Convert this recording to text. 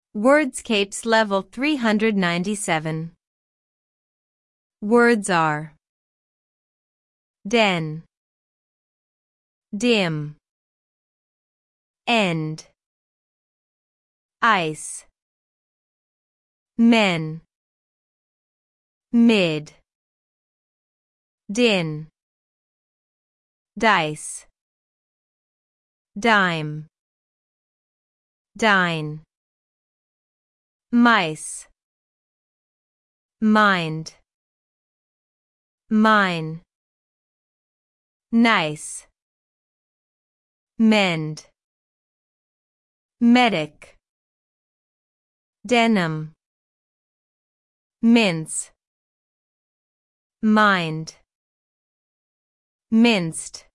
Wordscapes Level 397. Words are den, dim, end, ice, men, mid, din, dice, dime, dine, mice, mind, mine, nice, mend, medic, denim, mince, mind, minced,